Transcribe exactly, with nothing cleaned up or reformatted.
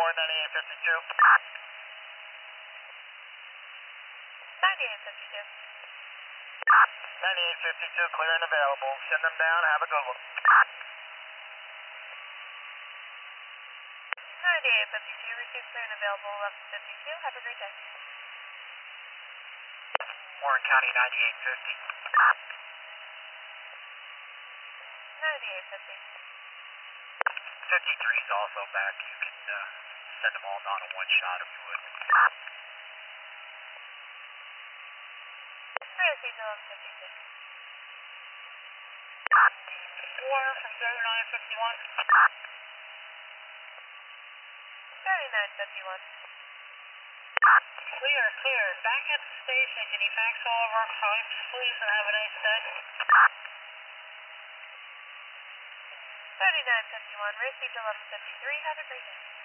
Warren ninety-eight fifty-two. ninety-eight fifty-two. ninety-eight fifty-two, clear and available. Send them down. Have a good one. ninety-eight fifty-two, received clear and available, eleven fifty-two. Have a great day. Warren County ninety-eight fifty. ninety-eight fifty. fifty-three is also back. You can uh, send them all down in one shot if you would. Received eleven fifty-two. Warren from thirty-nine fifty-one. thirty-nine fifty-one. Clear, clear. Back at the station. Can you fax all of our claims, please, and have a nice day? thirty-nine fifty-one, received eleven fifty-three. Have a great day.